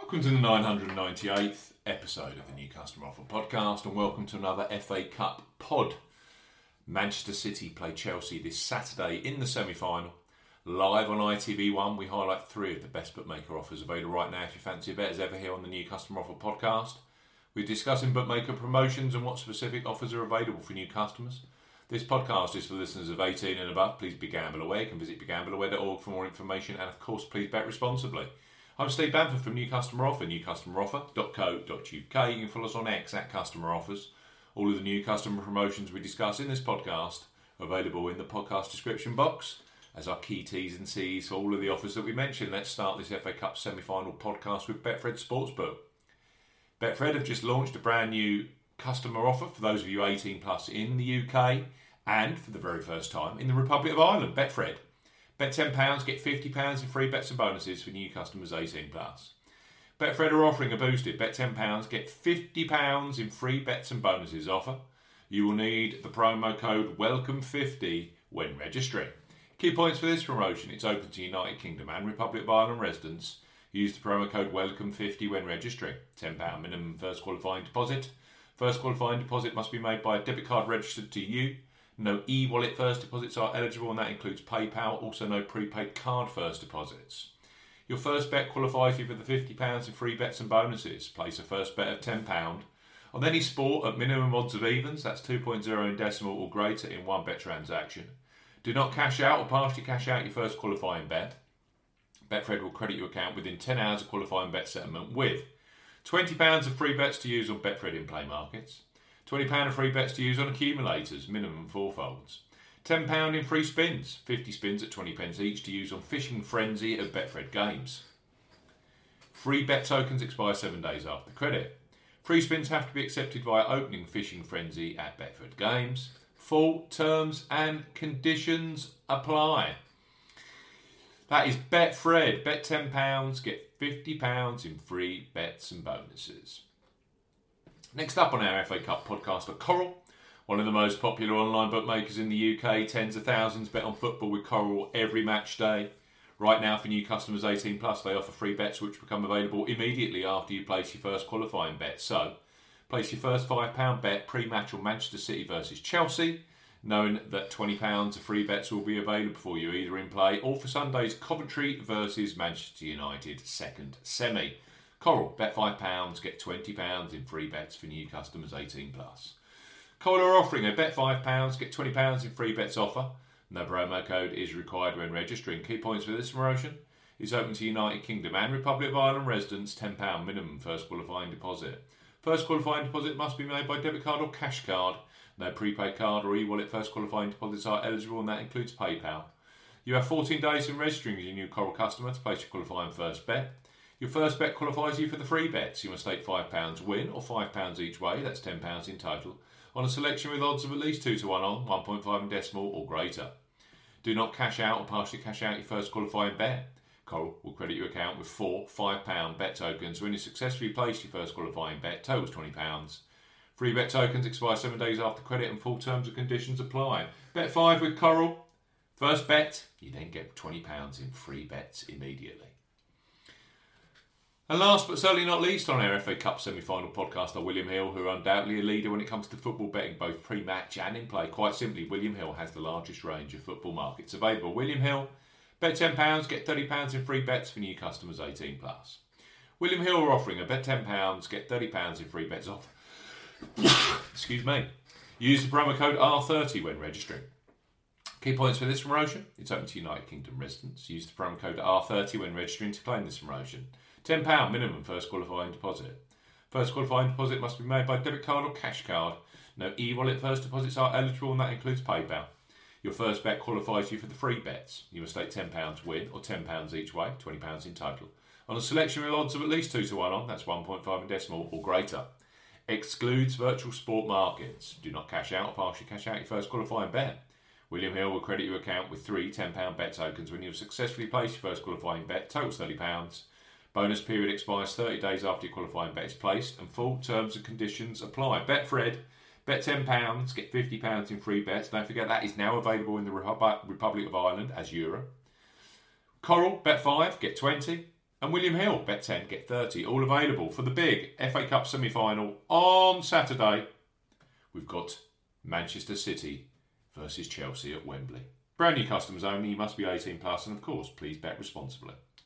Welcome to the 998th episode of the New Customer Offer podcast, and welcome to another FA Cup pod. Manchester City play Chelsea this Saturday in the semi-final. Live on ITV1, we highlight three of the best bookmaker offers available right now if you fancy a bet as ever here on the New Customer Offer podcast. We're discussing bookmaker promotions and what specific offers are available for new customers. This podcast is for listeners of 18 and above. Please be gamble aware. You can visit begambleaware.org for more information, and of course please bet responsibly. I'm Steve Bamford from New Customer Offer, newcustomeroffer.co.uk. You can follow us on X at Customer Offers. All of the new customer promotions we discuss in this podcast are available in the podcast description box as our key T's and C's for all of the offers that we mentioned. Let's start this FA Cup semi-final podcast with Betfred Sportsbook. Betfred have just launched a brand new customer offer for those of you 18 plus in the UK and for the very first time in the Republic of Ireland. Betfred. Bet £10, get £50 in free bets and bonuses for new customers 18 plus. Betfred are offering a boosted bet £10, get £50 in free bets and bonuses offer. You will need the promo code WELCOME50 when registering. Key points for this promotion: it's open to United Kingdom and Republic of Ireland residents. Use the promo code WELCOME50 when registering. £10 minimum first qualifying deposit. First qualifying deposit must be made by a debit card registered to you. No e-wallet first deposits are eligible, and that includes PayPal. Also no prepaid card first deposits. Your first bet qualifies you for the £50 in free bets and bonuses. Place a first bet of £10 on any sport at minimum odds of evens, that's 2.0 in decimal or greater in one bet transaction. Do not cash out or partially cash out your first qualifying bet. Betfred will credit your account within 10 hours of qualifying bet settlement with £20 of free bets to use on Betfred in-play markets, £20 of free bets to use on accumulators, minimum 4 folds, £10 in free spins, 50 spins at 20p each to use on Fishing Frenzy at Betfred Games. Free bet tokens expire 7 days after credit. Free spins have to be accepted via opening Fishing Frenzy at Betfred Games. Full terms and conditions apply. That is Betfred. Bet £10, get £50 in free bets and bonuses. Next up on our FA Cup podcast are Coral, one of the most popular online bookmakers in the UK. Tens of thousands bet on football with Coral every match day. Right now for new customers 18 plus, they offer free bets which become available immediately after you place your first qualifying bet. So, place your first £5 bet pre-match on Manchester City versus Chelsea, knowing that £20 of free bets will be available for you either in play or for Sunday's Coventry versus Manchester United second semi. Coral, bet £5, get £20 in free bets for new customers 18 plus. Coral are offering a bet £5, get £20 in free bets offer. No promo code is required when registering. Key points for this promotion: it's open to United Kingdom and Republic of Ireland residents. £10 minimum first qualifying deposit. First qualifying deposit must be made by debit card or cash card. No prepaid card or e-wallet first qualifying deposits are eligible, and that includes PayPal. You have 14 days in registering as a new Coral customer to place your qualifying first bet. Your first bet qualifies you for the free bets. You must stake £5 win or £5 each way, that's £10 in total, on a selection with odds of at least 2 to 1 on, 1.5 in decimal or greater. Do not cash out or partially cash out your first qualifying bet. Coral will credit your account with 4 £5 bet tokens when you successfully place your first qualifying bet, totals £20. Free bet tokens expire 7 days after credit and full terms and conditions apply. Bet 5 with Coral. First bet, you then get £20 in free bets immediately. And last but certainly not least on our FA Cup semi-final podcast are William Hill, who are undoubtedly a leader when it comes to football betting, both pre-match and in play. Quite simply, William Hill has the largest range of football markets available. William Hill, bet £10, get £30 in free bets for new customers 18 plus. William Hill are offering a bet £10, get £30 in free bets off. Excuse me. Use the promo code R30 when registering. Key points for this promotion: it's open to United Kingdom residents. Use the promo code R30 when registering to claim this promotion. £10 minimum first qualifying deposit. First qualifying deposit must be made by debit card or cash card. No e-wallet first deposits are eligible, and that includes PayPal. Your first bet qualifies you for the free bets. You must stake £10 win or £10 each way, £20 in total, on a selection with odds of at least 2 to 1 on, that's 1.5 in decimal or greater. Excludes virtual sport markets. Do not cash out or partially cash out your first qualifying bet. William Hill will credit your account with 3 £10 bet tokens when you have successfully placed your first qualifying bet, totals £30. Bonus period expires 30 days after your qualifying bet is placed, and full terms and conditions apply. Betfred, bet £10, get £50 in free bets. Don't forget that is now available in the Republic of Ireland as Euro. Coral, bet 5, get 20. and William Hill, bet 10, get 30, all available for the big FA Cup semi-final on Saturday. We've got Manchester City versus Chelsea at Wembley. Brand new customers only, you must be 18 plus, and of course, please bet responsibly.